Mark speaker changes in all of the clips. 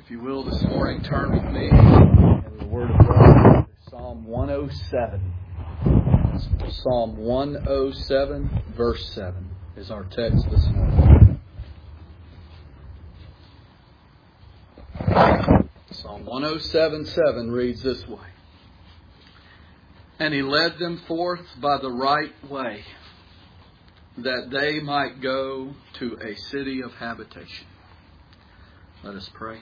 Speaker 1: If you will, this morning, turn with me in the Word of God to Psalm 107. Psalm 107, verse 7 is our text this morning. Psalm 107:7 reads this way. And he led them forth by the right way, that they might go to a city of habitation. Let us pray.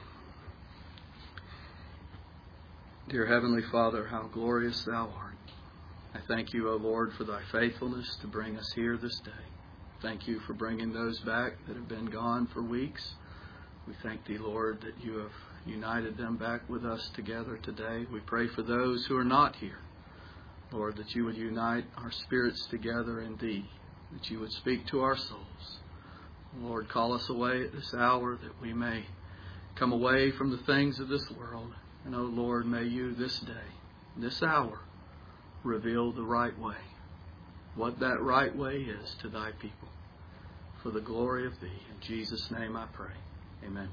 Speaker 1: Dear Heavenly Father, how glorious Thou art. I thank You, O Lord, for Thy faithfulness to bring us here this day. Thank You for bringing those back that have been gone for weeks. We thank Thee, Lord, that You have united them back with us together today. We pray for those who are not here. Lord, that You would unite our spirits together in Thee, that You would speak to our souls. Lord, call us away at this hour that we may come away from the things of this world. And, O Lord, may You this day, this hour, reveal the right way, what that right way is to Thy people, for the glory of Thee. In Jesus' name I pray. Amen.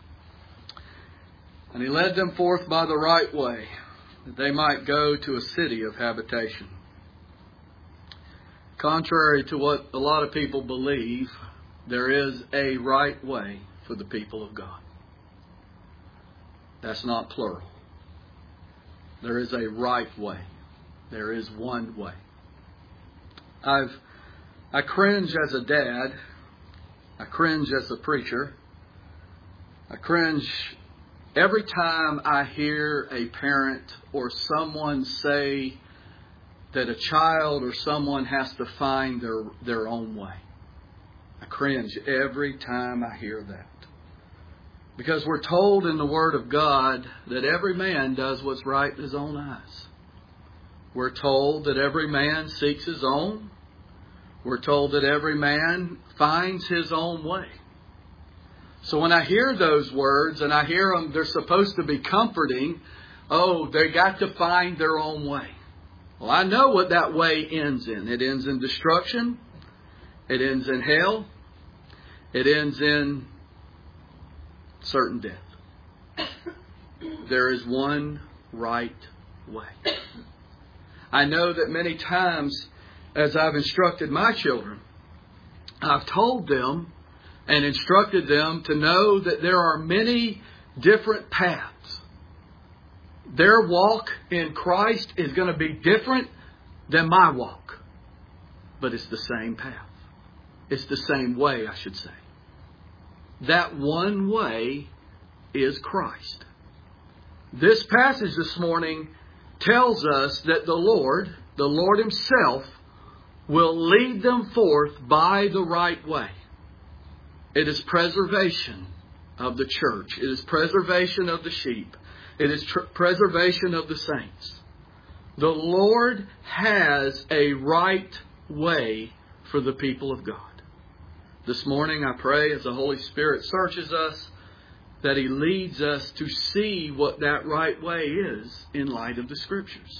Speaker 1: And he led them forth by the right way, that they might go to a city of habitation. Contrary to what a lot of people believe, there is a right way for the people of God. That's not plural. There is a right way. There is one way. I cringe as a dad. I cringe as a preacher. I cringe every time I hear a parent or someone say that a child or someone has to find their own way. I cringe every time I hear that. Because we're told in the Word of God that every man does what's right in his own eyes. We're told that every man seeks his own. We're told that every man finds his own way. So when I hear those words and I hear them, they're supposed to be comforting. Oh, they got to find their own way. Well, I know what that way ends in. It ends in destruction. It ends in hell. It ends in certain death. There is one right way. I know that many times as I've instructed my children, I've told them and instructed them to know that there are many different paths. Their walk in Christ is going to be different than my walk. But it's the same path. It's the same way, I should say. That one way is Christ. This passage this morning tells us that the Lord Himself, will lead them forth by the right way. It is preservation of the church. It is preservation of the sheep. It is preservation of the saints. The Lord has a right way for the people of God. This morning I pray as the Holy Spirit searches us that He leads us to see what that right way is in light of the Scriptures.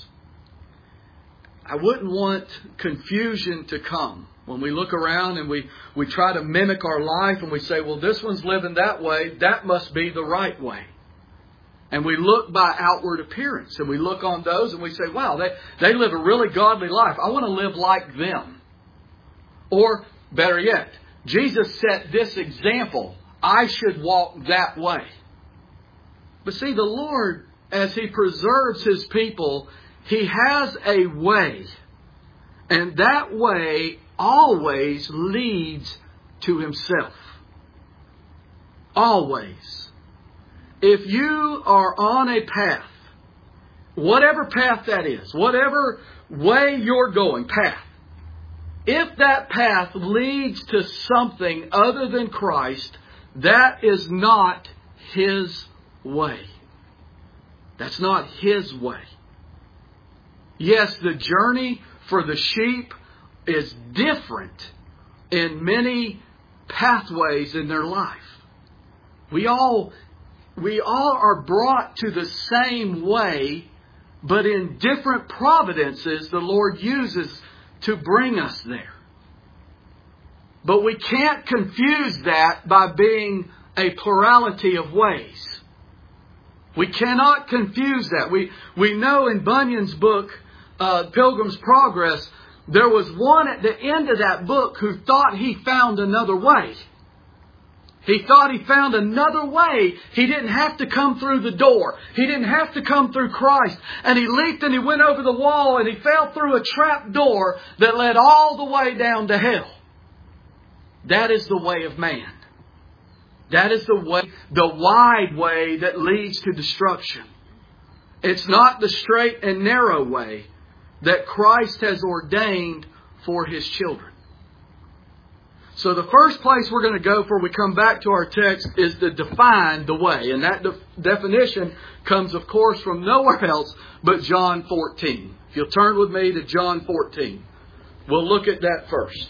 Speaker 1: I wouldn't want confusion to come when we look around and we try to mimic our life and we say, well, this one's living that way. That must be the right way. And we look by outward appearance and we look on those and we say, wow, they live a really godly life. I want to live like them. Or better yet, Jesus set this example. I should walk that way. But see, the Lord, as He preserves His people, He has a way. And that way always leads to Himself. Always. If you are on a path, whatever path that is, whatever way you're going, path, if that path leads to something other than Christ, that is not His way. That's not His way. Yes, the journey for the sheep is different in many pathways in their life. We all are brought to the same way, but in different providences the Lord uses to bring us there. But we can't confuse that by being a plurality of ways. We cannot confuse that. We know in Bunyan's book, Pilgrim's Progress, there was one at the end of that book who thought he found another way. He thought he found another way. He didn't have to come through the door. He didn't have to come through Christ. And he leaped and he went over the wall and he fell through a trap door that led all the way down to hell. That is the way of man. That is the way, the wide way that leads to destruction. It's not the straight and narrow way that Christ has ordained for His children. So the first place we're going to go before we come back to our text is to define the way. And that definition comes, of course, from nowhere else but John 14. If you'll turn with me to John 14, we'll look at that first.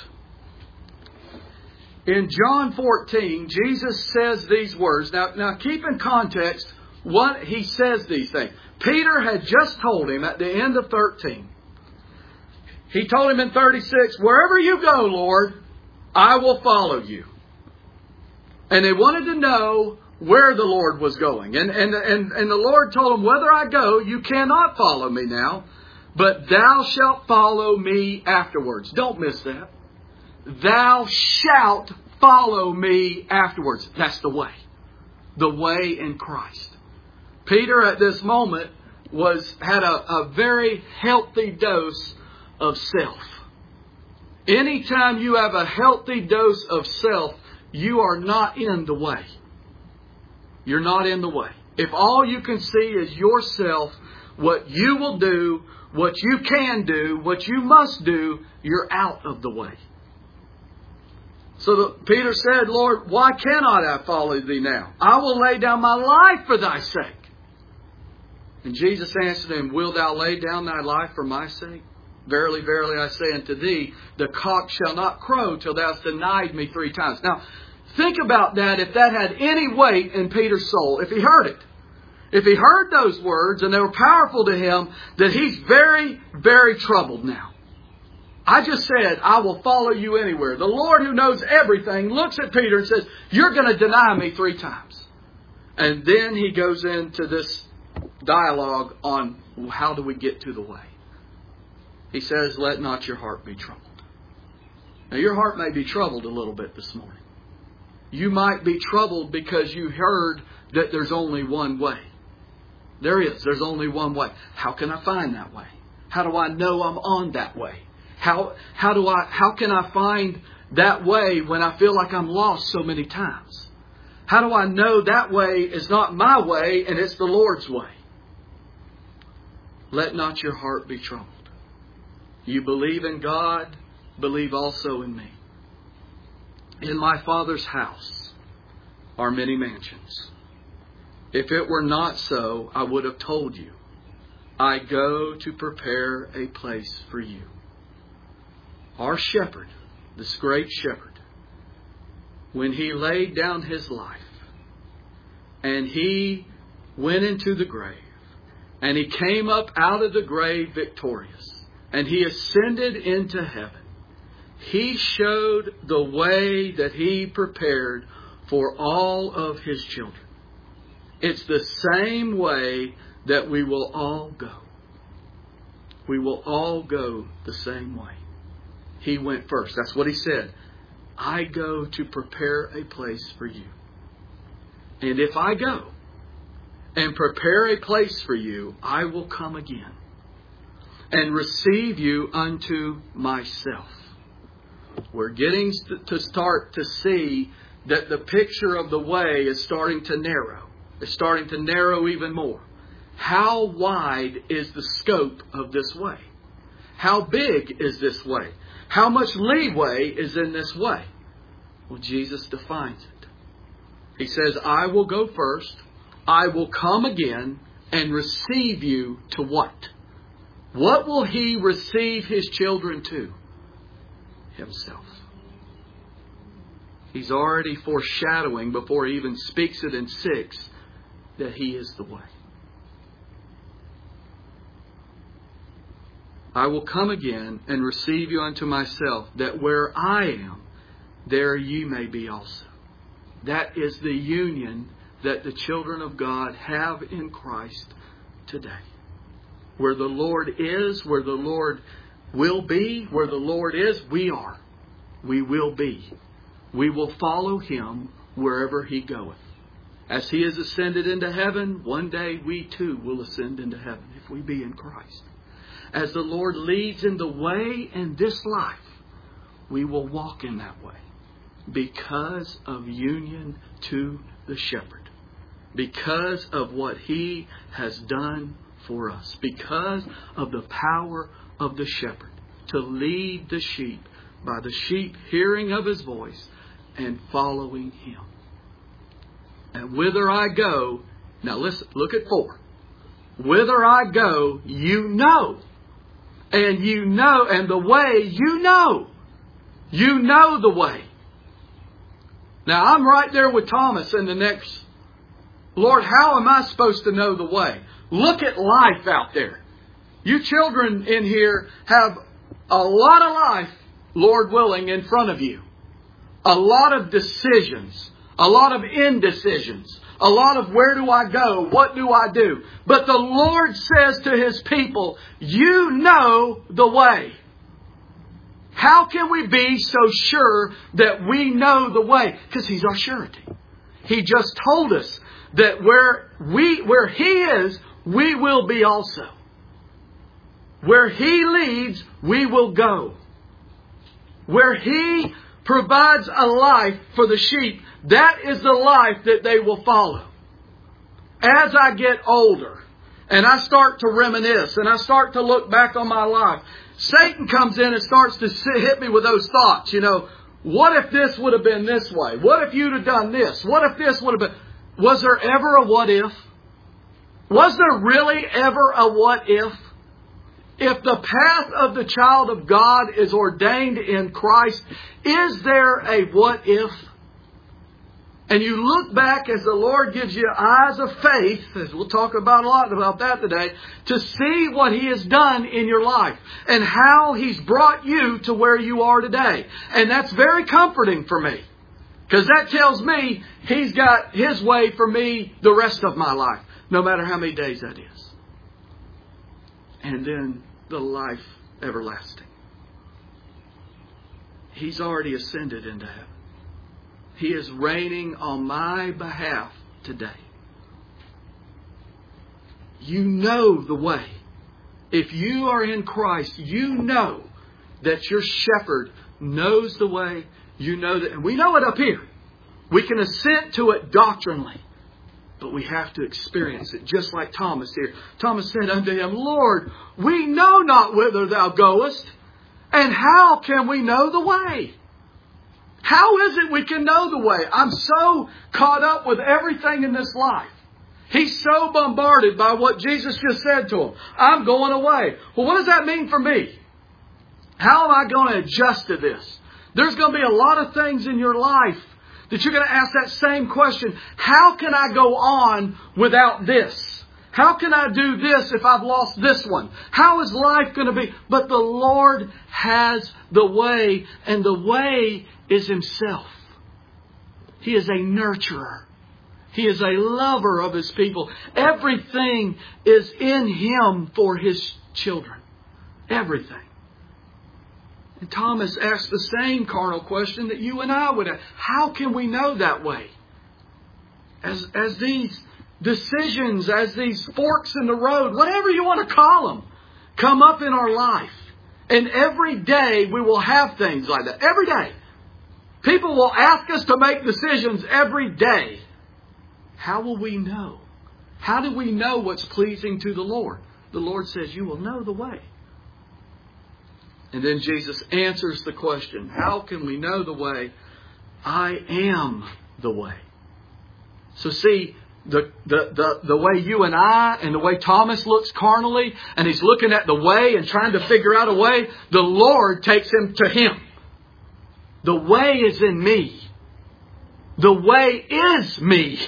Speaker 1: In John 14, Jesus says these words. Now keep in context what He says these things. Peter had just told Him at the end of 13. He told Him in 36, "Wherever you go, Lord, I will follow you." And they wanted to know where the Lord was going. And the Lord told him, "Whether I go, you cannot follow me now, but thou shalt follow me afterwards." Don't miss that. Thou shalt follow me afterwards. That's the way. The way in Christ. Peter at this moment had a very healthy dose of self. Anytime you have a healthy dose of self, you are not in the way. You're not in the way. If all you can see is yourself, what you will do, what you can do, what you must do, you're out of the way. So Peter said, "Lord, why cannot I follow thee now? I will lay down my life for thy sake." And Jesus answered him, "Wilt thou lay down thy life for my sake? Verily, verily, I say unto thee, the cock shall not crow till thou hast denied me 3 times. Now, think about that if that had any weight in Peter's soul. If he heard it. If he heard those words and they were powerful to him, that he's very, very troubled now. I just said, "I will follow you anywhere." The Lord who knows everything looks at Peter and says, "You're going to deny me 3 times. And then He goes into this dialogue on how do we get to the way. He says, "Let not your heart be troubled." Now your heart may be troubled a little bit this morning. You might be troubled because you heard that there's only one way. There is. There's only one way. How can I find that way? How do I know I'm on that way? How can I find that way when I feel like I'm lost so many times? How do I know that way is not my way and it's the Lord's way? Let not your heart be troubled. You believe in God, believe also in me. In my Father's house are many mansions. If it were not so, I would have told you. I go to prepare a place for you. Our shepherd, this great shepherd, when He laid down His life and He went into the grave and He came up out of the grave victorious, and He ascended into heaven, He showed the way that He prepared for all of His children. It's the same way that we will all go. We will all go the same way. He went first. That's what He said. I go to prepare a place for you. And if I go and prepare a place for you, I will come again and receive you unto myself. We're getting to start to see that the picture of the way is starting to narrow. It's starting to narrow even more. How wide is the scope of this way? How big is this way? How much leeway is in this way? Well, Jesus defines it. He says, "I will go first. I will come again and receive you to what? What will He receive His children to? Himself." He's already foreshadowing before He even speaks it in 6 that He is the way. I will come again and receive you unto myself, that where I am, there ye may be also. That is the union that the children of God have in Christ today. Where the Lord is, where the Lord will be, where the Lord is, we are. We will be. We will follow Him wherever He goeth. As He has ascended into heaven, one day we too will ascend into heaven if we be in Christ. As the Lord leads in the way in this life, we will walk in that way because of union to the Shepherd. Because of what He has done for us. Because of the power of the Shepherd to lead the sheep by the sheep hearing of His voice and following Him. And whither I go, now listen, look at 4. Whither I go, you know. And you know, and the way you know. You know the way. Now I'm right there with Thomas in the next, Lord, how am I supposed to know the way? Look at life out there. You children in here have a lot of life, Lord willing, in front of you. A lot of decisions. A lot of indecisions. A lot of where do I go? What do I do? But the Lord says to His people, you know the way. How can we be so sure that we know the way? Because He's our surety. He just told us that where He is, we will be also. Where He leads, we will go. Where He provides a life for the sheep, that is the life that they will follow. As I get older and I start to reminisce and I start to look back on my life, Satan comes in and starts to hit me with those thoughts. You know, what if this would have been this way? What if you'd have done this? What if this would have been... Was there ever a what if? Was there really ever a what if? If the path of the child of God is ordained in Christ, is there a what if? And you look back as the Lord gives you eyes of faith, as we'll talk about a lot about that today, to see what He has done in your life and how He's brought you to where you are today. And that's very comforting for me. Because that tells me He's got His way for me the rest of my life, no matter how many days that is. And then the life everlasting. He's already ascended into heaven. He is reigning on my behalf today. You know the way. If you are in Christ, you know that your shepherd knows the way. You know that, and we know it up here. We can assent to it doctrinally. But we have to experience it, just like Thomas here. Thomas said unto Him, Lord, we know not whither Thou goest, and how can we know the way? How is it we can know the way? I'm so caught up with everything in this life. He's so bombarded by what Jesus just said to him. I'm going away. Well, what does that mean for me? How am I going to adjust to this? There's going to be a lot of things in your life that you're going to ask that same question. How can I go on without this? How can I do this if I've lost this one? How is life going to be? But the Lord has the way, and the way is Himself. He is a nurturer. He is a lover of His people. Everything is in Him for His children. Everything. And Thomas asked the same carnal question that you and I would ask. How can we know that way? As these decisions, as these forks in the road, whatever you want to call them, come up in our life. And every day we will have things like that. Every day. People will ask us to make decisions every day. How will we know? How do we know what's pleasing to the Lord? The Lord says, you will know the way. And then Jesus answers the question, how can we know the way? I am the way. So see, the way you and I and the way Thomas looks carnally, and he's looking at the way and trying to figure out a way, the Lord takes him to Him. The way is in me. The way is me.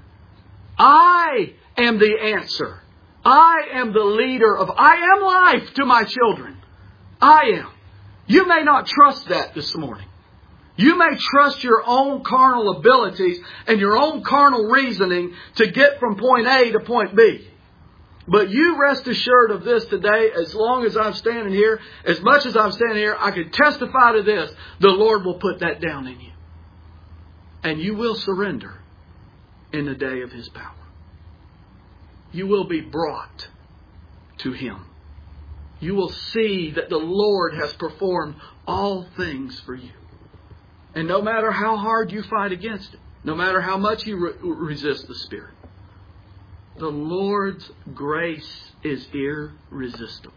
Speaker 1: I am the answer. I am the leader of, I am life to my children. I am. You may not trust that this morning. You may trust your own carnal abilities and your own carnal reasoning to get from point A to point B. But you rest assured of this today, as long as I'm standing here, as much as I'm standing here, I can testify to this. The Lord will put that down in you. And you will surrender in the day of His power. You will be brought to Him. You will see that the Lord has performed all things for you. And no matter how hard you fight against it, no matter how much you resist the Spirit, the Lord's grace is irresistible.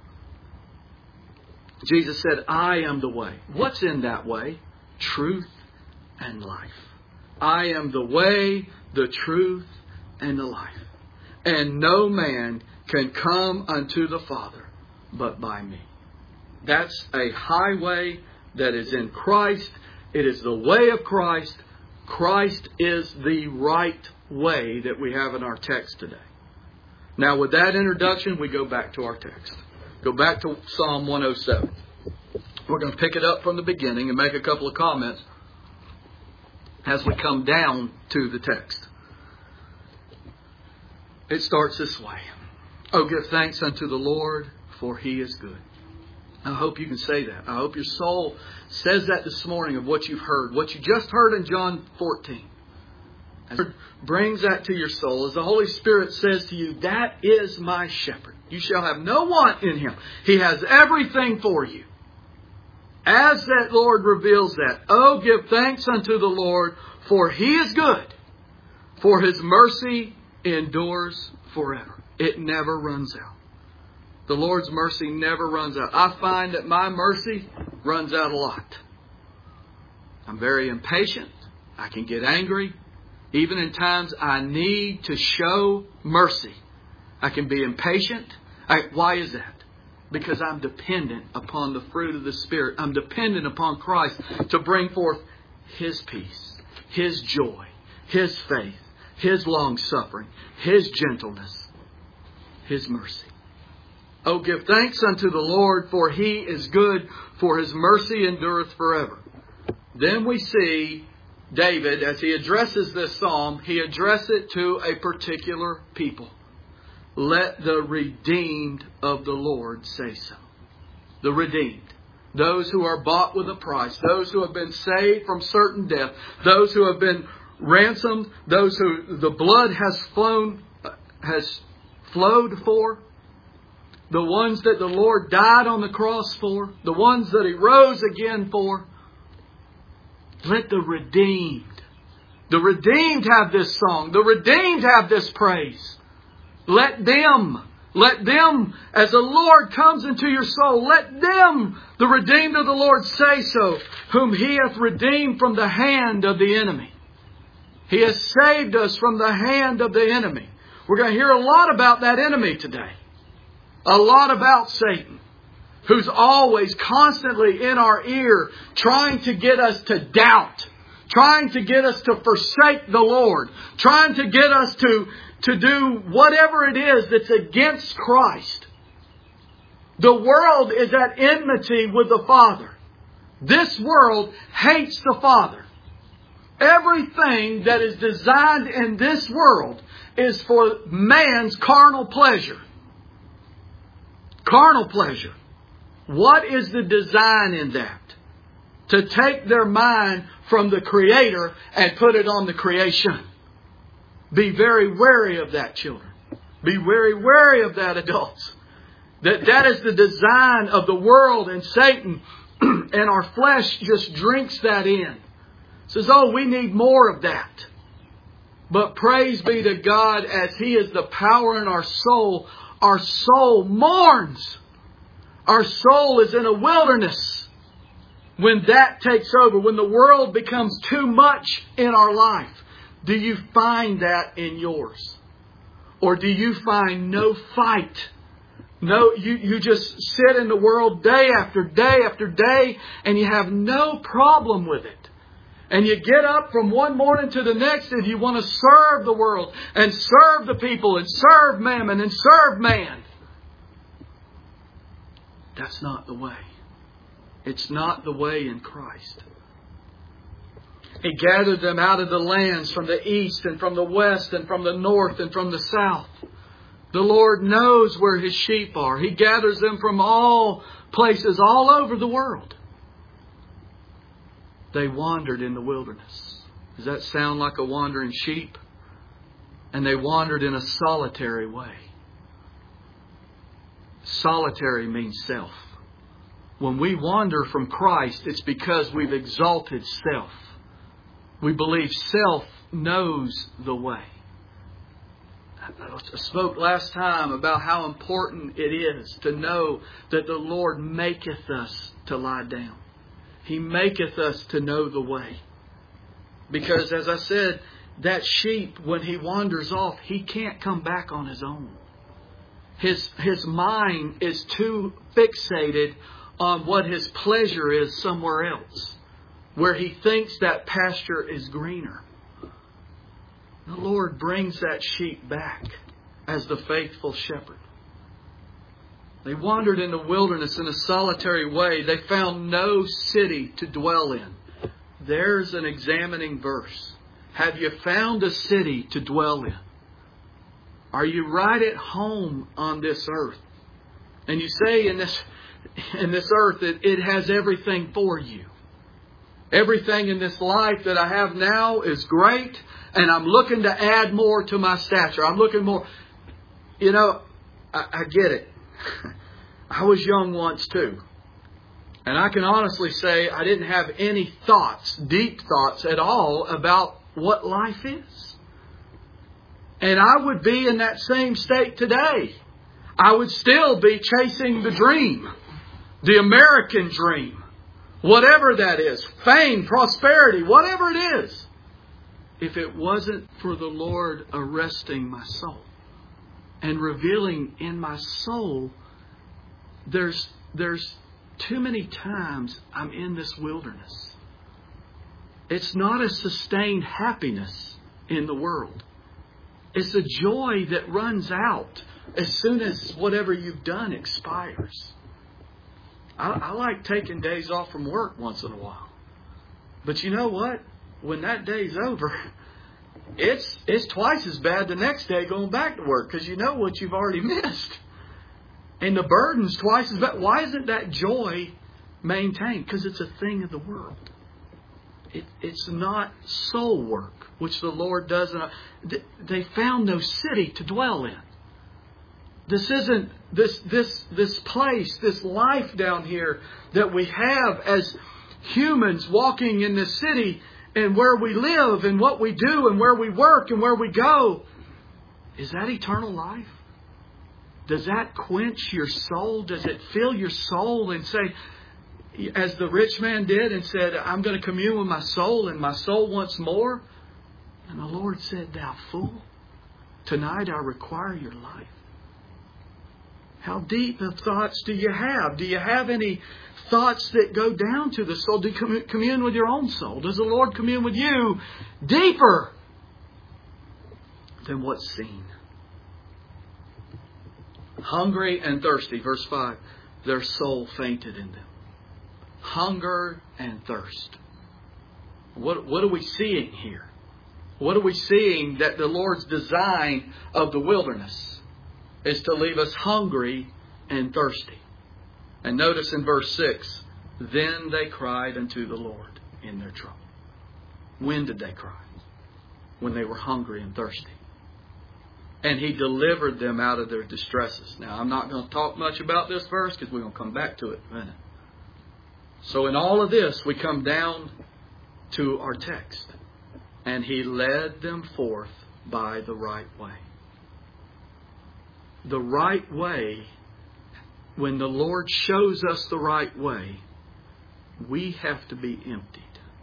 Speaker 1: Jesus said, I am the way. What's in that way? Truth and life. I am the way, the truth, and the life. And no man can come unto the Father but by me. That's a highway that is in Christ. It is the way of Christ. Christ is the right way that we have in our text today. Now, with that introduction, we go back to our text. Go back to Psalm 107. We're going to pick it up from the beginning and make a couple of comments as we come down to the text. It starts this way. Oh, give thanks unto the Lord, for He is good. I hope you can say that. I hope your soul says that this morning of what you've heard. What you just heard in John 14. As the Lord brings that to your soul. As the Holy Spirit says to you, that is my shepherd. You shall have no want in Him. He has everything for you. As that Lord reveals that, oh, give thanks unto the Lord, for He is good. For His mercy endures forever. It never runs out. The Lord's mercy never runs out. I find that my mercy runs out a lot. I'm very impatient. I can get angry. Even in times I need to show mercy, I can be impatient. Why is that? Because I'm dependent upon the fruit of the Spirit. I'm dependent upon Christ to bring forth His peace, His joy, His faith, His long-suffering, His gentleness, His mercy. Oh, give thanks unto the Lord, for He is good, for His mercy endureth forever. Then we see David, as he addresses this psalm, he addresses it to a particular people. Let the redeemed of the Lord say so. The redeemed. Those who are bought with a price. Those who have been saved from certain death. Those who have been ransomed. Those who the blood has flowed for. The ones that the Lord died on the cross for. The ones that He rose again for. Let the redeemed have this song. The redeemed have this praise. Let them, as the Lord comes into your soul, let them, the redeemed of the Lord, say so, whom He hath redeemed from the hand of the enemy. He has saved us from the hand of the enemy. We're going to hear a lot about that enemy today. A lot about Satan, who's always constantly in our ear trying to get us to doubt, trying to get us to forsake the Lord, trying to get us to do whatever it is that's against Christ. The world is at enmity with the Father. This world hates the Father. Everything that is designed in this world is for man's carnal pleasure. Carnal pleasure. What is the design in that? To take their mind from the Creator and put it on the creation. Be very wary of that, children. Be very wary of that, adults. That is the design of the world and Satan. And our flesh just drinks that in. Says, oh, we need more of that. But praise be to God, as He is the power in our soul mourns. Our soul is in a wilderness when that takes over, when the world becomes too much in our life. Do you find that in yours? Or do you find no fight? No, you just sit in the world day after day after day and you have no problem with it. And you get up from one morning to the next and you want to serve the world and serve the people and serve mammon and serve man. That's not the way. It's not the way in Christ. He gathered them out of the lands from the east and from the west and from the north and from the south. The Lord knows where His sheep are. He gathers them from all places all over the world. They wandered in the wilderness. Does that sound like a wandering sheep? And they wandered in a solitary way. Solitary means self. When we wander from Christ, it's because we've exalted self. We believe self knows the way. I spoke last time about how important it is to know that the Lord maketh us to lie down. He maketh us to know the way. Because as I said, that sheep, when he wanders off, he can't come back on his own. His mind is too fixated on what his pleasure is somewhere else, where he thinks that pasture is greener. The Lord brings that sheep back as the faithful shepherd. They wandered in the wilderness in a solitary way. They found no city to dwell in. There's an examining verse. Have you found a city to dwell in? Are you right at home on this earth? And you say in this earth that it has everything for you. Everything in this life that I have now is great, and I'm looking to add more to my stature. I'm looking more. You know, I get it. I was young once too. And I can honestly say I didn't have any thoughts, deep thoughts at all about what life is. And I would be in that same state today. I would still be chasing the dream, the American dream, whatever that is, fame, prosperity, whatever it is, if it wasn't for the Lord arresting my soul and revealing in my soul, there's too many times I'm in this wilderness. It's not a sustained happiness in the world. It's a joy that runs out as soon as whatever you've done expires. I like taking days off from work once in a while. But you know what? When that day's over, it's twice as bad the next day going back to work because you know what you've already missed. And the burden's twice as bad. Why isn't that joy maintained? Because it's a thing of the world. It's not soul work, which the Lord does. They found no city to dwell in. This isn't this place, this life down here that we have as humans walking in this city and where we live and what we do and where we work and where we go. Is that eternal life? Does that quench your soul? Does it fill your soul and say, as the rich man did and said, I'm going to commune with my soul and my soul wants more? And the Lord said, thou fool, tonight I require your life. How deep of thoughts do you have? Do you have any thoughts that go down to the soul? Do you commune with your own soul? Does the Lord commune with you deeper than what's seen? Hungry and thirsty, verse 5, their soul fainted in them. Hunger and thirst. What are we seeing here? What are we seeing that the Lord's design of the wilderness is to leave us hungry and thirsty? And notice in verse 6, then they cried unto the Lord in their trouble. When did they cry? When they were hungry and thirsty. And He delivered them out of their distresses. Now, I'm not going to talk much about this verse because we're going to come back to it in a minute. So in all of this, we come down to our text. And He led them forth by the right way. The right way, when the Lord shows us the right way, we have to be emptied.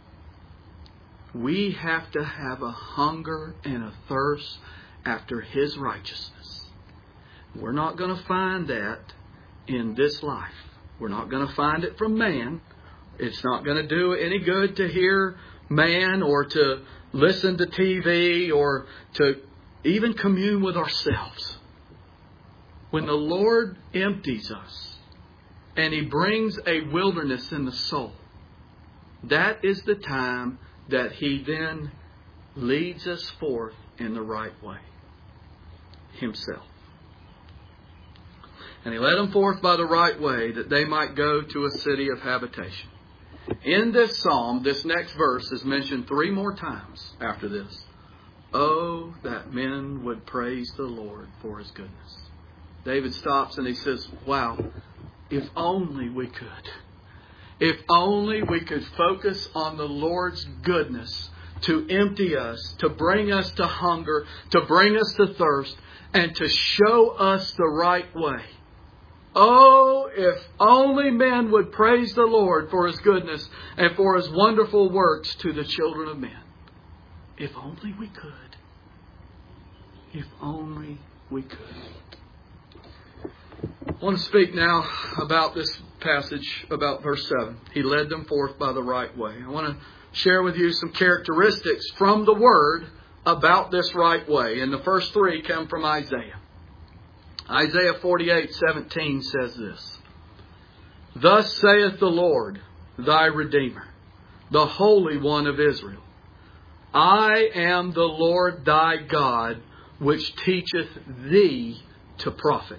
Speaker 1: We have to have a hunger and a thirst after His righteousness. We're not going to find that in this life. We're not going to find it from man. It's not going to do any good to hear man or to listen to TV or to even commune with ourselves. When the Lord empties us and He brings a wilderness in the soul, that is the time that He then leads us forth in the right way Himself. And He led them forth by the right way, that they might go to a city of habitation. In this psalm, this next verse is mentioned 3 more times after this. Oh, that men would praise the Lord for His goodness. David stops and he says, wow, if only we could. If only we could focus on the Lord's goodness to empty us, to bring us to hunger, to bring us to thirst, and to show us the right way. Oh, if only men would praise the Lord for His goodness and for His wonderful works to the children of men. If only we could. If only we could. I want to speak now about this passage, about verse 7. He led them forth by the right way. I want to share with you some characteristics from the Word about this right way. And the first 3 come from Isaiah. Isaiah 48:17 says this. Thus saith the Lord, thy Redeemer, the Holy One of Israel. I am the Lord thy God, which teacheth thee to profit.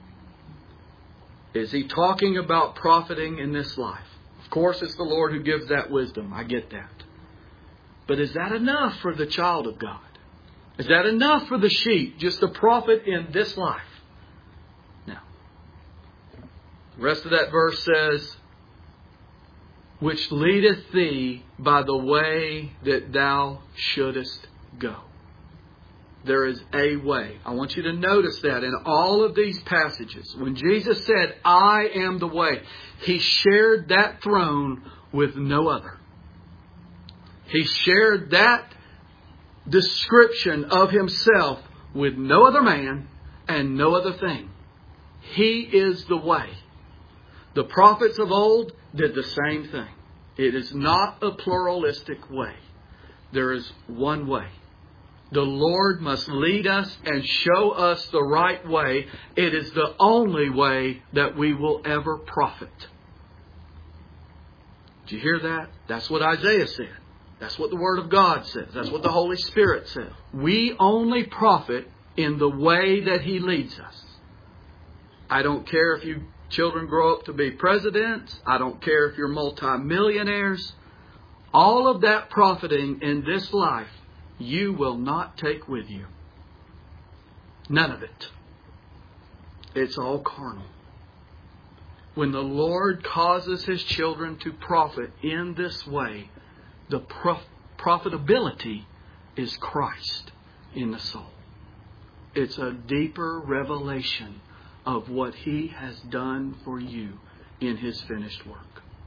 Speaker 1: Is He talking about profiting in this life? Of course, it's the Lord who gives that wisdom. I get that. But is that enough for the child of God? Is that enough for the sheep, just to profit in this life? No. The rest of that verse says, which leadeth thee by the way that thou shouldest go. There is a way. I want you to notice that in all of these passages. When Jesus said, I am the way, He shared that throne with no other. He shared that description of Himself with no other man and no other thing. He is the way. The prophets of old did the same thing. It is not a pluralistic way. There is one way. The Lord must lead us and show us the right way. It is the only way that we will ever profit. Did you hear that? That's what Isaiah said. That's what the Word of God says. That's what the Holy Spirit says. We only profit in the way that He leads us. I don't care if you children grow up to be presidents. I don't care if you're multimillionaires. All of that profiting in this life, you will not take with you. None of it. It's all carnal. When the Lord causes His children to profit in this way, the profitability is Christ in the soul. It's a deeper revelation of what He has done for you in His finished work.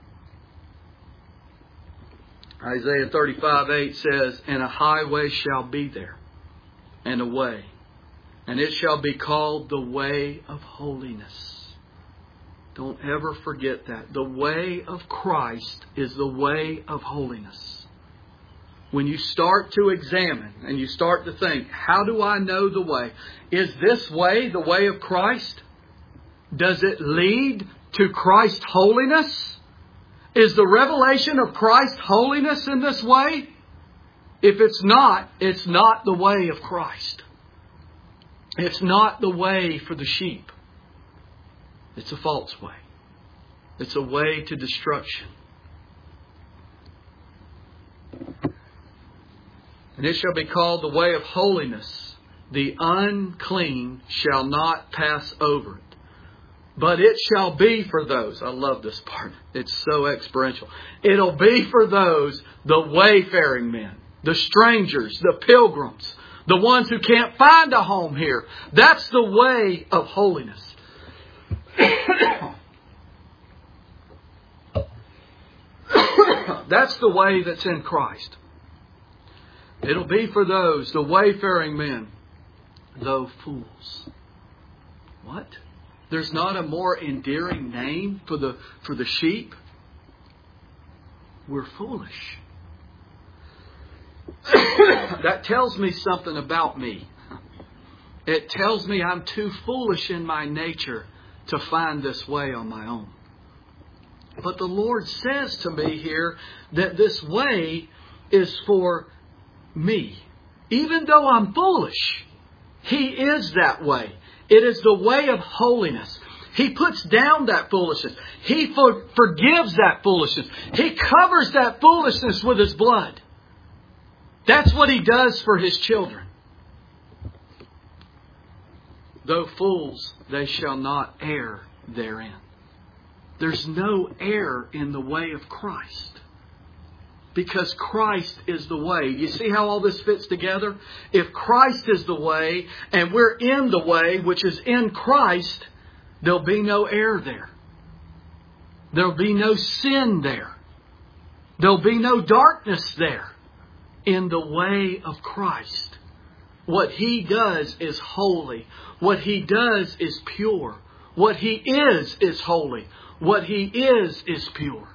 Speaker 1: Isaiah 35:8 says, and a highway shall be there, and a way, and it shall be called the way of holiness. Don't ever forget that. The way of Christ is the way of holiness. When you start to examine and you start to think, how do I know the way? Is this way the way of Christ? Does it lead to Christ's holiness? Is the revelation of Christ's holiness in this way? If it's not the way of Christ. It's not the way for the sheep. It's a false way. It's a way to destruction. And it shall be called the way of holiness. The unclean shall not pass over it. But it shall be for those. I love this part. It's so experiential. It'll be for those, the wayfaring men, the strangers, the pilgrims, the ones who can't find a home here. That's the way of holiness. That's the way that's in Christ. It'll be for those, the wayfaring men, though fools. What? There's not a more endearing name for the sheep? We're foolish. That tells me something about me. It tells me I'm too foolish in my nature to find this way on my own. But the Lord says to me here that this way is for me. Even though I'm foolish, He is that way. It is the way of holiness. He puts down that foolishness. He forgives that foolishness. He covers that foolishness with His blood. That's what He does for His children. Though fools, they shall not err therein. There's no error in the way of Christ. Because Christ is the way. You see how all this fits together? If Christ is the way, and we're in the way, which is in Christ, there'll be no error there. There'll be no sin there. There'll be no darkness there. In the way of Christ. What He does is holy. What He does is pure. What He is holy. What He is pure.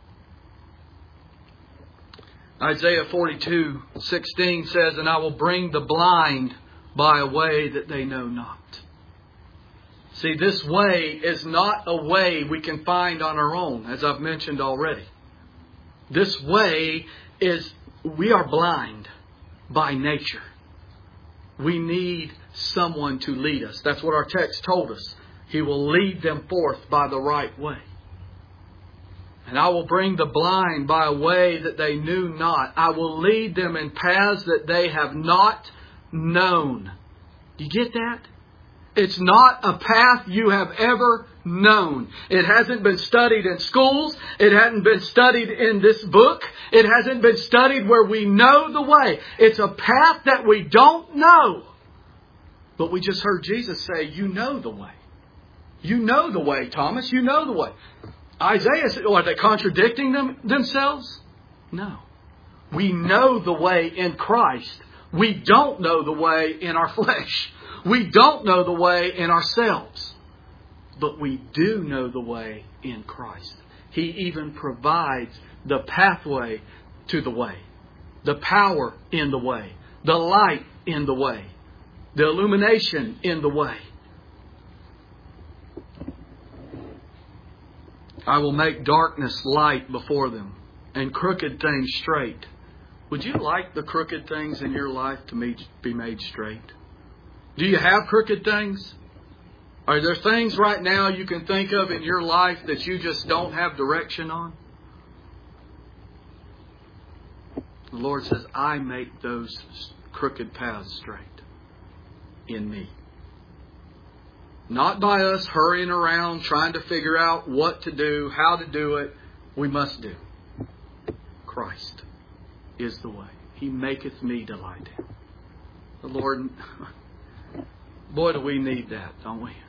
Speaker 1: Isaiah 42:16 says, "And I will bring the blind by a way that they know not." See, this way is not a way we can find on our own, as I've mentioned already. This way is, we are blind by nature. We need someone to lead us. That's what our text told us. He will lead them forth by the right way. And I will bring the blind by a way that they knew not. I will lead them in paths that they have not known. Do you get that? It's not a path you have ever known. It hasn't been studied in schools. It hasn't been studied in this book. It hasn't been studied where we know the way. It's a path that we don't know. But we just heard Jesus say, you know the way. You know the way, Thomas. You know the way. Isaiah said, are they contradicting themselves? No. We know the way in Christ. We don't know the way in our flesh. We don't know the way in ourselves. But we do know the way in Christ. He even provides the pathway to the way. The power in the way. The light in the way. The illumination in the way. I will make darkness light before them and crooked things straight. Would you like the crooked things in your life to be made straight? Do you have crooked things? Are there things right now you can think of in your life that you just don't have direction on? The Lord says, I make those crooked paths straight in me. Not by us hurrying around trying to figure out what to do, how to do it. We must do. Christ is the way. He maketh me delight in. The Lord, boy, do we need that, don't we?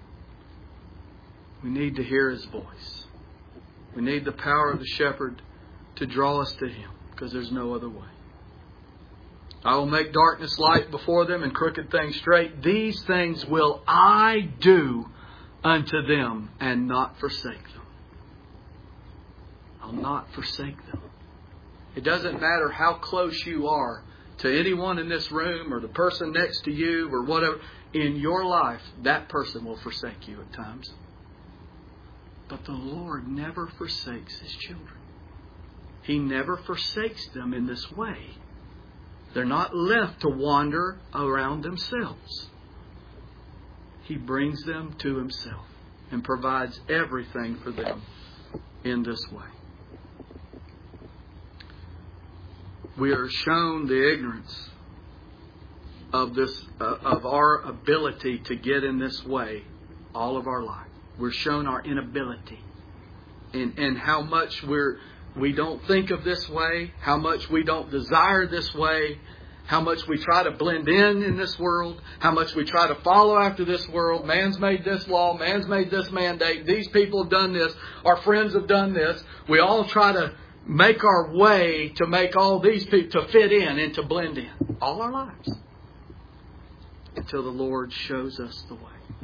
Speaker 1: We need to hear His voice. We need the power of the shepherd to draw us to Him, because there's no other way. I will make darkness light before them and crooked things straight. These things will I do unto them and not forsake them. I'll not forsake them. It doesn't matter how close you are to anyone in this room or the person next to you or whatever. In your life, that person will forsake you at times. But the Lord never forsakes His children. He never forsakes them in this way. They're not left to wander around themselves. He brings them to Himself and provides everything for them in this way. We are shown the ignorance of this, of our ability to get in this way all of our life. We're shown our inability and how much we don't think of this way, how much we don't desire this way, how much we try to blend in this world, how much we try to follow after this world. Man's made this law, man's made this mandate, these people have done this, our friends have done this. We all try to make our way to make all these people to fit in and to blend in all our lives until the Lord shows us the way.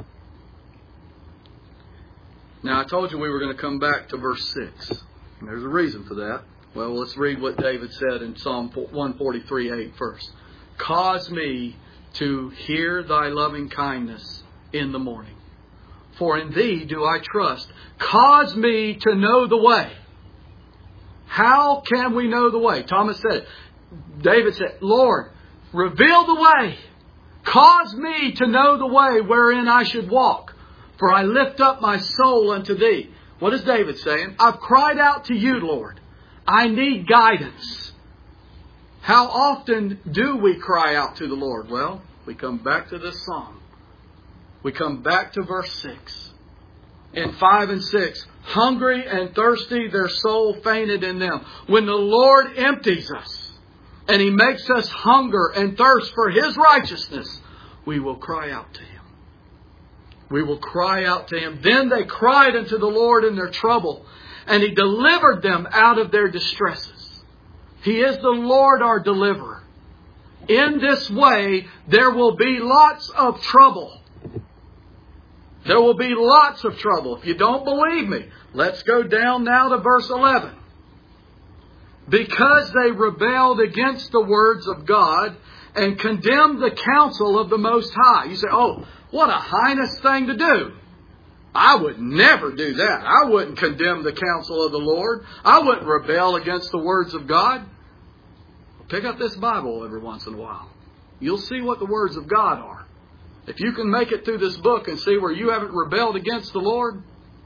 Speaker 1: Now, I told you we were going to come back to verse 6. And there's a reason for that. Well, let's read what David said in Psalm 143:8 first. Cause me to hear Thy loving kindness in the morning. For in Thee do I trust. Cause me to know the way. How can we know the way? Thomas said, David said, Lord, reveal the way. Cause me to know the way wherein I should walk. For I lift up my soul unto Thee. What is David saying? I've cried out to You, Lord. I need guidance. How often do we cry out to the Lord? Well, we come back to this psalm. We come back to verse 6. In 5 and 6, hungry and thirsty, their soul fainted in them. When the Lord empties us and He makes us hunger and thirst for His righteousness, we will cry out to Him. We will cry out to Him. Then they cried unto the Lord in their trouble, and He delivered them out of their distresses. He is the Lord our deliverer. In this way, there will be lots of trouble. There will be lots of trouble. If you don't believe me, let's go down now to verse 11. Because they rebelled against the words of God and condemned the counsel of the Most High. You say, oh, what a heinous thing to do. I would never do that. I wouldn't condemn the counsel of the Lord. I wouldn't rebel against the words of God. Pick up this Bible every once in a while. You'll see what the words of God are. If you can make it through this book and see where you haven't rebelled against the Lord,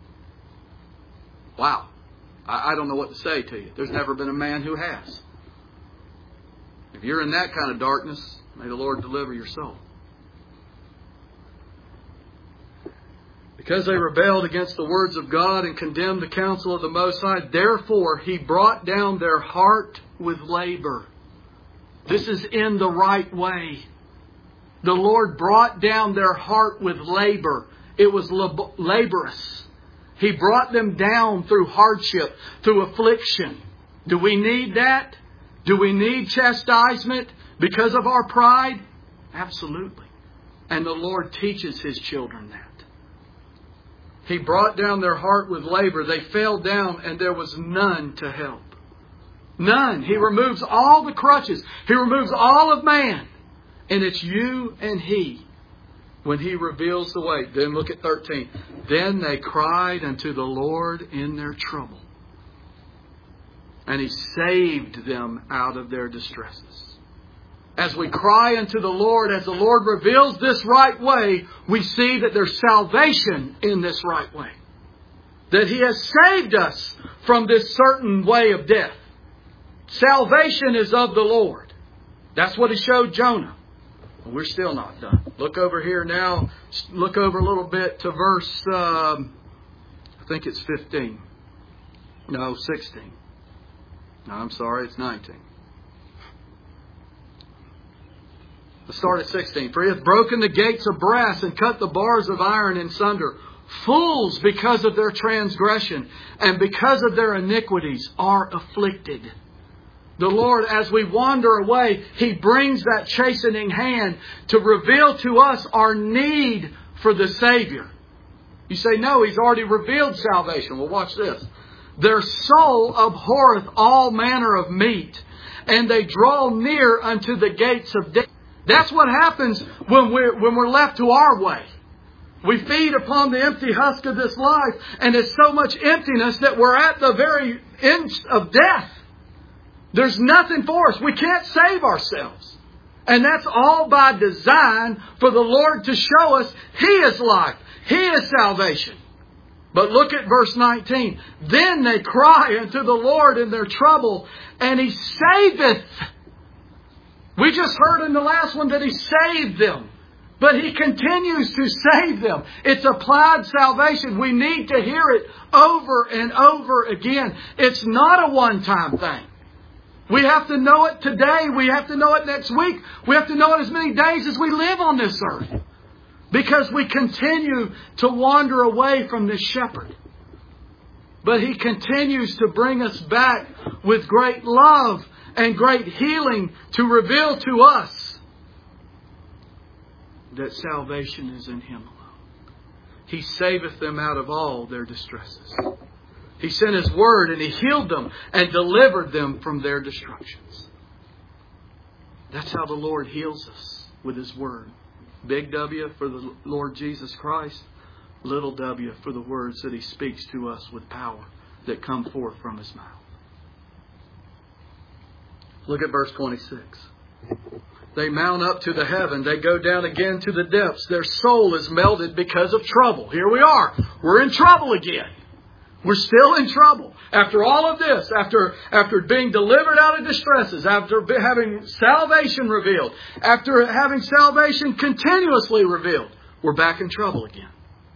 Speaker 1: wow. I don't know what to say to you. There's never been a man who has. If you're in that kind of darkness, may the Lord deliver your soul. Because they rebelled against the words of God and condemned the counsel of the Most High, therefore He brought down their heart with labor. This is in the right way. The Lord brought down their heart with labor. It was laborious. He brought them down through hardship, through affliction. Do we need that? Do we need chastisement because of our pride? Absolutely. And the Lord teaches His children that. He brought down their heart with labor. They fell down and there was none to help. None. He removes all the crutches. He removes all of man. And it's you and He when He reveals the way. Then look at 13. Then they cried unto the Lord in their trouble. And He saved them out of their distresses. As we cry unto the Lord, as the Lord reveals this right way, we see that there's salvation in this right way. That He has saved us from this certain way of death. Salvation is of the Lord. That's what He showed Jonah. We're still not done. Look over here now. Look over a little bit to verse, I think it's 15. No, 16. No, I'm sorry, it's 19. Let's start at 16. For He hath broken the gates of brass and cut the bars of iron in sunder. Fools, because of their transgression and because of their iniquities, are afflicted. The Lord, as we wander away, He brings that chastening hand to reveal to us our need for the Savior. You say, no, He's already revealed salvation. Well, watch this. Their soul abhorreth all manner of meat, and they draw near unto the gates of death. That's what happens when we're left to our way. We feed upon the empty husk of this life, and there's so much emptiness that we're at the very end of death. There's nothing for us. We can't save ourselves. And that's all by design for the Lord to show us He is life. He is salvation. But look at verse 19. Then they cry unto the Lord in their trouble, and He saveth. We just heard in the last one that He saved them. But He continues to save them. It's applied salvation. We need to hear it over and over again. It's not a one-time thing. We have to know it today. We have to know it next week. We have to know it as many days as we live on this earth. Because we continue to wander away from this shepherd. But He continues to bring us back with great love and great healing to reveal to us that salvation is in Him alone. He saveth them out of all their distresses. He sent His word and He healed them and delivered them from their destructions. That's how the Lord heals us, with His word. Big W for the Lord Jesus Christ. Little w for the words that He speaks to us with power that come forth from His mouth. Look at verse 26. They mount up to the heaven. They go down again to the depths. Their soul is melted because of trouble. Here we are. We're in trouble again. We're still in trouble. After all of this, after being delivered out of distresses, after having salvation revealed, after having salvation continuously revealed, we're back in trouble again.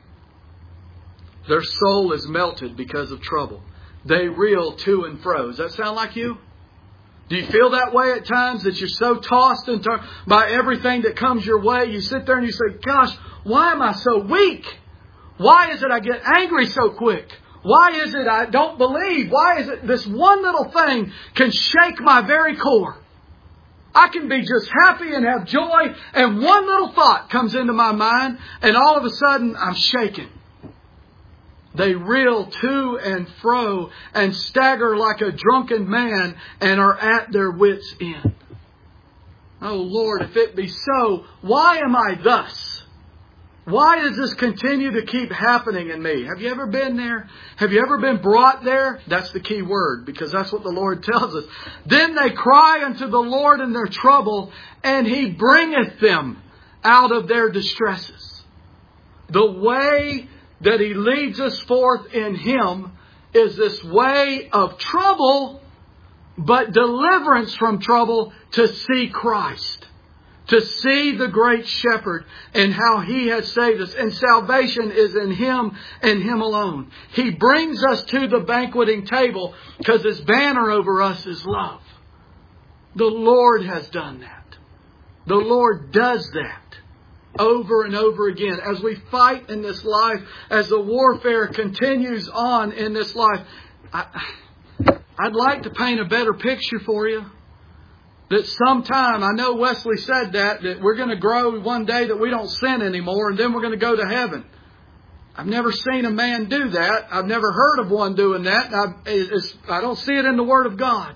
Speaker 1: Their soul is melted because of trouble. They reel to and fro. Does that sound like you? Do you feel that way at times, that you're so tossed and turned by everything that comes your way? You sit there and you say, gosh, why am I so weak? Why is it I get angry so quick? Why is it I don't believe? Why is it this one little thing can shake my very core? I can be just happy and have joy, and one little thought comes into my mind, and all of a sudden I'm shaken. They reel to and fro and stagger like a drunken man and are at their wits' end. Oh Lord, if it be so, why am I thus? Why does this continue to keep happening in me? Have you ever been there? Have you ever been brought there? That's the key word, because that's what the Lord tells us. Then they cry unto the Lord in their trouble, and He bringeth them out of their distresses. The way that He leads us forth in Him is this way of trouble, but deliverance from trouble to see Christ. To see the great shepherd and how He has saved us. And salvation is in Him and Him alone. He brings us to the banqueting table because His banner over us is love. The Lord has done that. The Lord does that over and over again. As we fight in this life, as the warfare continues on in this life, I'd like to paint a better picture for you. That sometime, I know Wesley said that we're going to grow one day that we don't sin anymore, and then we're going to go to heaven. I've never seen a man do that. I've never heard of one doing that. I don't see it in the Word of God.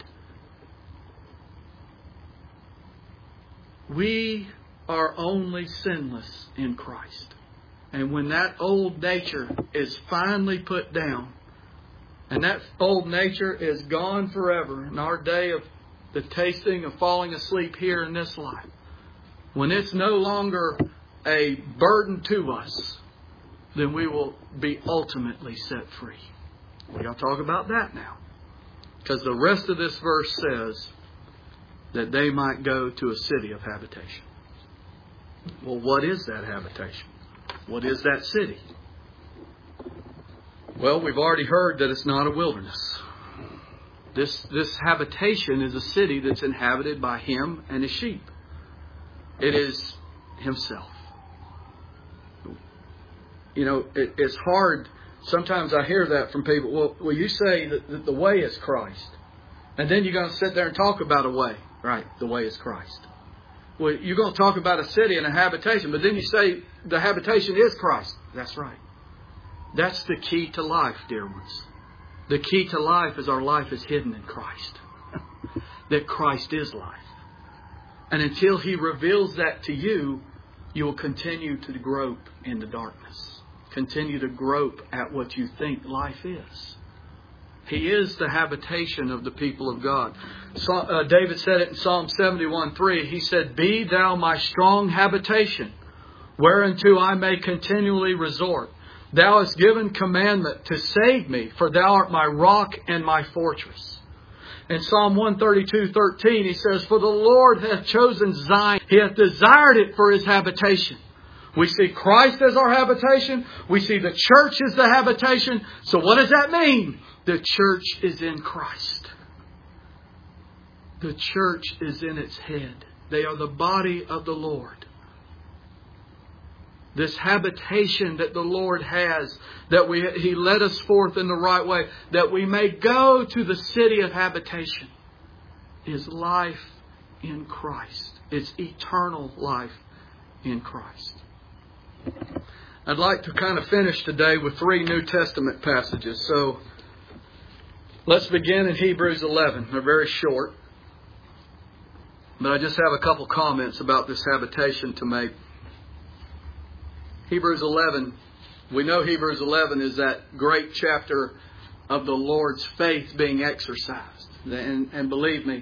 Speaker 1: We are only sinless in Christ. And when that old nature is finally put down, and that old nature is gone forever in our day of the tasting of falling asleep here in this life, when it's no longer a burden to us, then we will be ultimately set free. We're going to talk about that now. Because the rest of this verse says that they might go to a city of habitation. Well, what is that habitation? What is that city? Well, we've already heard that it's not a wilderness. This habitation is a city that's inhabited by Him and His sheep. It is Himself. You know, it's hard. Sometimes I hear that from people. Well, you say that the way is Christ. And then you're going to sit there and talk about a way. Right, the way is Christ. Well, you're going to talk about a city and a habitation. But then you say the habitation is Christ. That's right. That's the key to life, dear ones. The key to life is our life is hidden in Christ. That Christ is life. And until He reveals that to you, you will continue to grope in the darkness. Continue to grope at what you think life is. He is the habitation of the people of God. David said it in Psalm 71:3. He said, Be thou my strong habitation, whereunto I may continually resort. Thou hast given commandment to save me, for Thou art my rock and my fortress. In Psalm 132:13, he says, For the Lord hath chosen Zion. He hath desired it for His habitation. We see Christ as our habitation. We see the church as the habitation. So what does that mean? The church is in Christ. The church is in its head. They are the body of the Lord. This habitation that the Lord has, that He led us forth in the right way, that we may go to the city of habitation, is life in Christ. It's eternal life in Christ. I'd like to kind of finish today with 3 New Testament passages. So let's begin in Hebrews 11. They're very short, but I just have a couple comments about this habitation to make. Hebrews 11, we know Hebrews 11 is that great chapter of the Lord's faith being exercised. And believe me,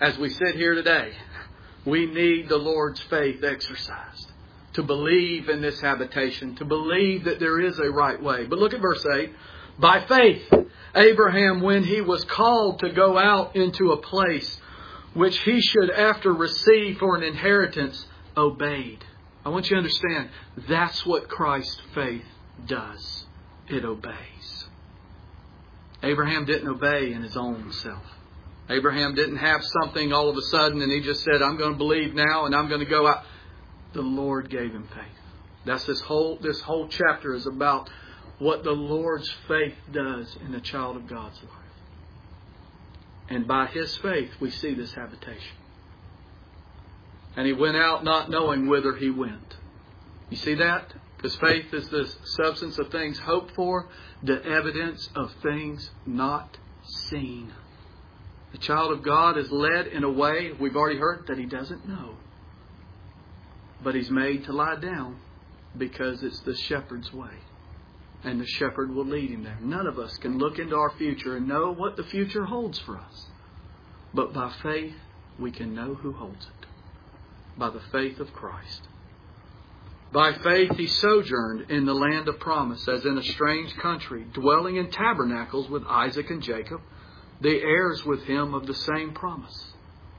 Speaker 1: as we sit here today, we need the Lord's faith exercised. To believe in this habitation. To believe that there is a right way. But look at verse 8. By faith, Abraham, when he was called to go out into a place which he should after receive for an inheritance, obeyed. I want you to understand, that's what Christ's faith does. It obeys. Abraham didn't obey in his own self. Abraham didn't have something all of a sudden and he just said, I'm going to believe now and I'm going to go out. The Lord gave him faith. That's this whole chapter is about what the Lord's faith does in a child of God's life. And by His faith we see this habitation. And he went out not knowing whither he went. You see that? Because faith is the substance of things hoped for, the evidence of things not seen. The child of God is led in a way, we've already heard, that he doesn't know. But he's made to lie down because it's the shepherd's way. And the shepherd will lead him there. None of us can look into our future and know what the future holds for us. But by faith, we can know who holds it. By the faith of Christ. By faith he sojourned in the land of promise, as in a strange country, dwelling in tabernacles with Isaac and Jacob, the heirs with him of the same promise.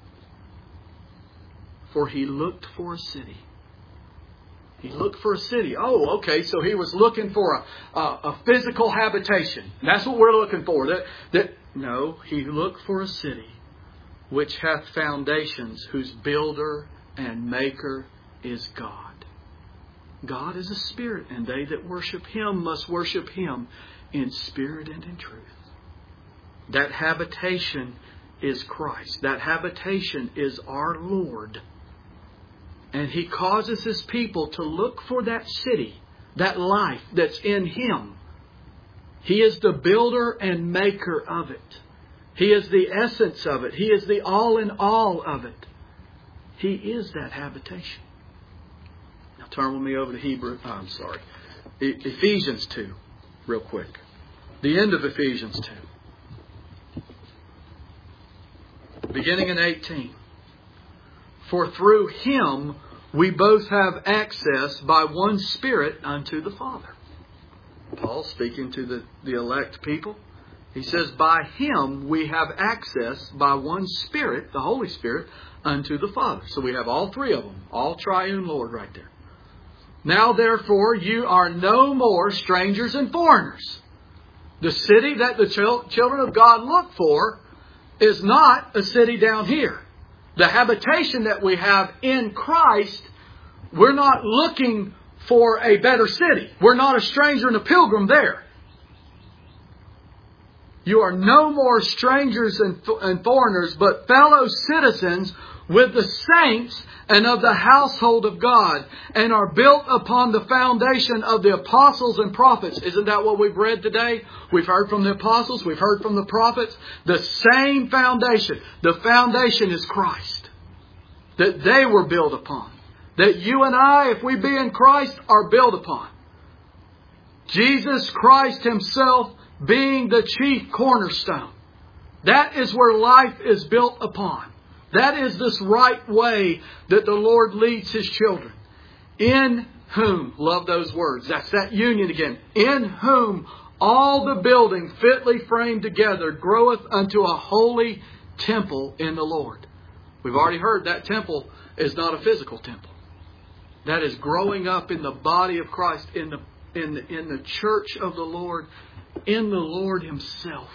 Speaker 1: For he looked for a city. He looked for a city. Oh, okay, so he was looking for a physical habitation. That's what we're looking for. No, he looked for a city which hath foundations, whose builder and maker is God. God is a spirit, and they that worship Him must worship Him in spirit and in truth. That habitation is Christ. That habitation is our Lord. And He causes His people to look for that city, that life that's in Him. He is the builder and maker of it. He is the essence of it. He is the all in all of it. He is that habitation. Now turn with me over to Ephesians 2, real quick. The end of Ephesians 2. Beginning in 18. For through Him we both have access by one Spirit unto the Father. Paul speaking to the elect people. He says, by Him we have access by one Spirit, the Holy Spirit, unto the Father. So we have all three of them. All triune Lord right there. Now therefore you are no more strangers and foreigners. The city that the children of God look for is not a city down here. The habitation that we have in Christ, we're not looking for a better city. We're not a stranger and a pilgrim there. You are no more strangers and foreigners, but fellow citizens with the saints and of the household of God, and are built upon the foundation of the apostles and prophets. Isn't that what we've read today? We've heard from the apostles, we've heard from the prophets. The same foundation. The foundation is Christ. That they were built upon. That you and I, if we be in Christ, are built upon. Jesus Christ Himself being the chief cornerstone. That is where life is built upon. That is this right way that the Lord leads His children. In whom, love those words, that's that union again. In whom all the building fitly framed together groweth unto a holy temple in the Lord. We've already heard that temple is not a physical temple. That is growing up in the body of Christ, in the church of the Lord, in the Lord Himself.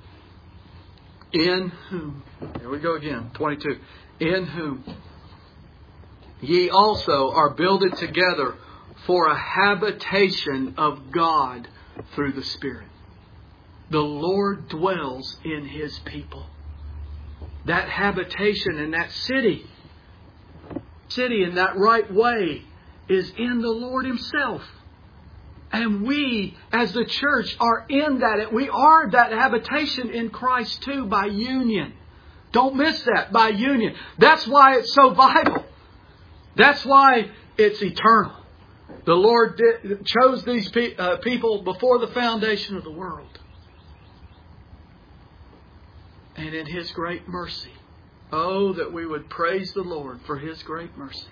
Speaker 1: In whom, here we go again, 22. In whom ye also are builded together for a habitation of God through the Spirit. The Lord dwells in His people. That habitation in that city in that right way is in the Lord Himself. And we, as the church, are in that. We are that habitation in Christ too, by union. Don't miss that, by union. That's why it's so vital. That's why it's eternal. The Lord chose these people before the foundation of the world. And in His great mercy, Oh, that we would praise the Lord for His great mercy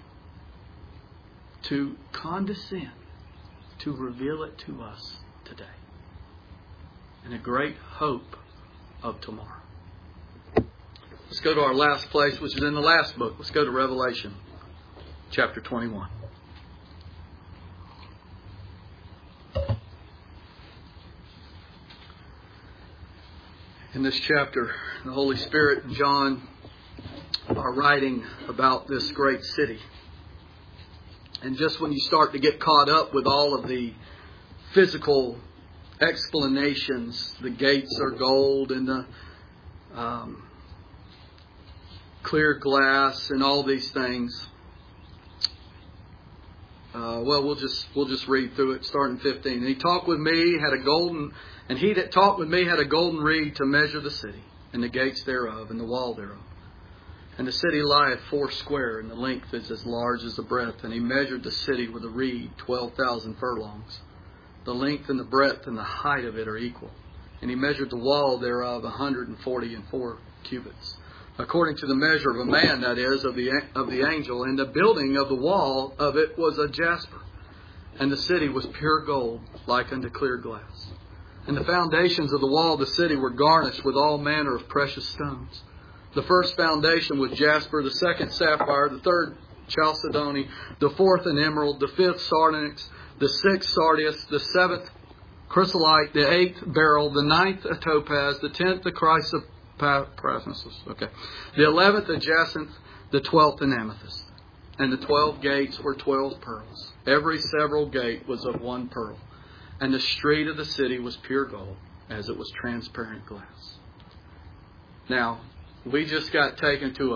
Speaker 1: to condescend to reveal it to us today, and a great hope of tomorrow. Let's go to our last place, which is in the last book. Let's go to Revelation chapter 21. In this chapter, the Holy Spirit and John are writing about this great city. And just when you start to get caught up with all of the physical explanations, the gates are gold and the clear glass and all these things. We'll just read through it, starting 15. And he talked with me, and he that talked with me had a golden reed to measure the city, and the gates thereof, and the wall thereof. And the city lieth foursquare, and the length is as large as the breadth. And he measured the city with a reed, 12,000 furlongs. The length and the breadth and the height of it are equal. And he measured the wall thereof 144 cubits, according to the measure of a man, that is, of the angel. And the building of the wall of it was a jasper. And the city was pure gold, like unto clear glass. And the foundations of the wall of the city were garnished with all manner of precious stones. The first foundation was jasper, the second sapphire, the third chalcedony, the fourth an emerald, the fifth sardonyx, the sixth sardius, the seventh chrysolite, the eighth beryl, the ninth a topaz, the tenth a chrysoprasus, the 11th a jacinth, the 12th an amethyst. And the 12 gates were 12 pearls. Every several gate was of one pearl. And the street of the city was pure gold, as it was transparent glass. Now, we just got taken to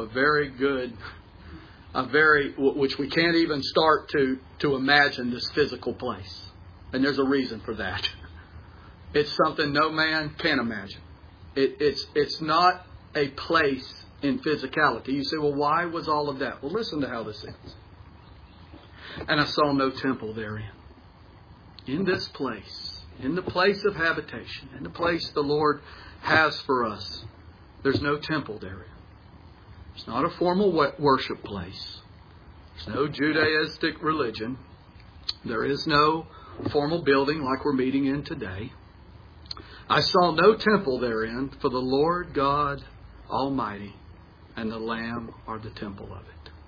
Speaker 1: which we can't even start to imagine this physical place. And there's a reason for that. It's something no man can imagine. It's not a place in physicality. You say, well, why was all of that? Well, listen to how this ends. And I saw no temple therein. In this place, in the place of habitation, in the place the Lord has for us, there's no temple therein. It's not a formal worship place. There's no Judaistic religion. There is no formal building like we're meeting in today. I saw no temple therein, for the Lord God Almighty and the Lamb are the temple of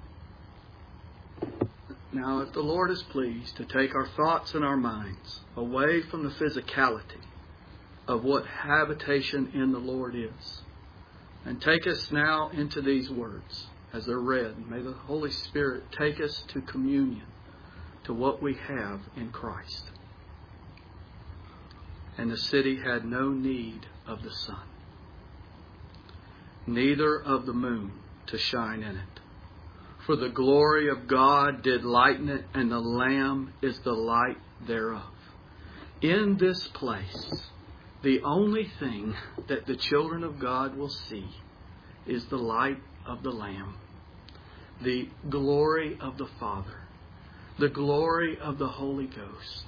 Speaker 1: it. Now, if the Lord is pleased to take our thoughts and our minds away from the physicality of what habitation in the Lord is, and take us now into these words as they're read. May the Holy Spirit take us to communion, to what we have in Christ. And the city had no need of the sun, neither of the moon to shine in it. For the glory of God did lighten it, and the Lamb is the light thereof. In this place, the only thing that the children of God will see is the light of the Lamb, the glory of the Father, the glory of the Holy Ghost.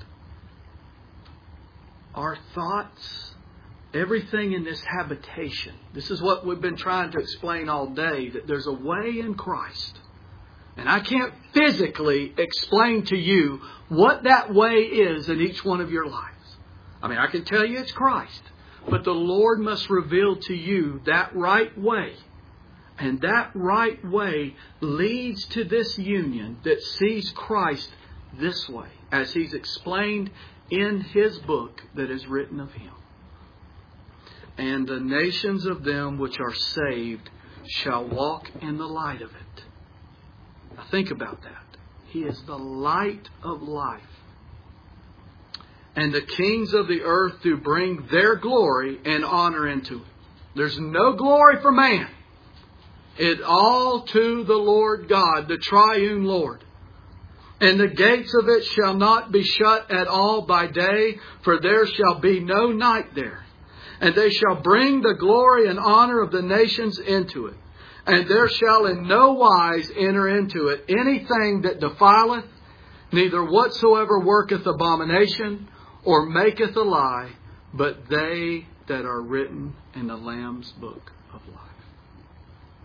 Speaker 1: Our thoughts, everything in this habitation, this is what we've been trying to explain all day, that there's a way in Christ. And I can't physically explain to you what that way is in each one of your lives. I mean, I can tell you it's Christ. But the Lord must reveal to you that right way. And that right way leads to this union that sees Christ this way, as He's explained in His book that is written of Him. And the nations of them which are saved shall walk in the light of it. Now think about that. He is the light of life. And the kings of the earth do bring their glory and honor into it. There's no glory for man. It all to the Lord God, the triune Lord. And the gates of it shall not be shut at all by day, for there shall be no night there. And they shall bring the glory and honor of the nations into it. And there shall in no wise enter into it anything that defileth, neither whatsoever worketh abomination, or maketh a lie, but they that are written in the Lamb's book of life.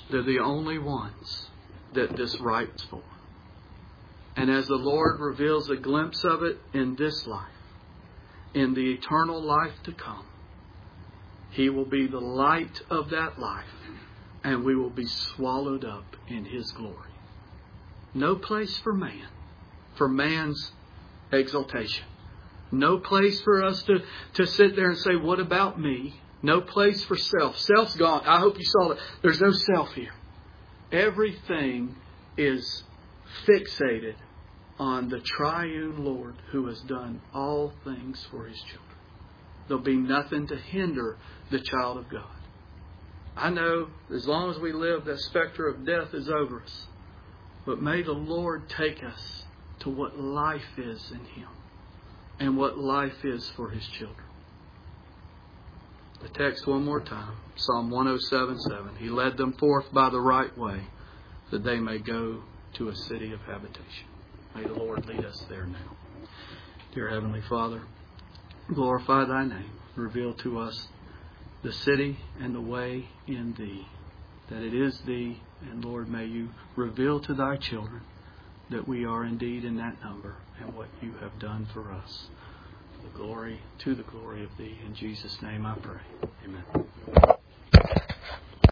Speaker 1: They're the only ones that this writes for. And as the Lord reveals a glimpse of it in this life, in the eternal life to come, He will be the light of that life, and we will be swallowed up in His glory. No place for man, for man's exaltation. No place for us to sit there and say, what about me? No place for self. Self's gone. I hope you saw that. There's no self here. Everything is fixated on the triune Lord who has done all things for His children. There'll be nothing to hinder the child of God. I know as long as we live, that specter of death is over us. But may the Lord take us to what life is in Him and what life is for His children. The text one more time. Psalm 107:7. He led them forth by the right way, that they may go to a city of habitation. May the Lord lead us there now. Dear Heavenly Father, glorify Thy name. Reveal to us the city and the way in Thee, that it is Thee. And Lord, may You reveal to Thy children that we are indeed in that number and what You have done for us. To the glory of Thee. In Jesus' name I pray. Amen.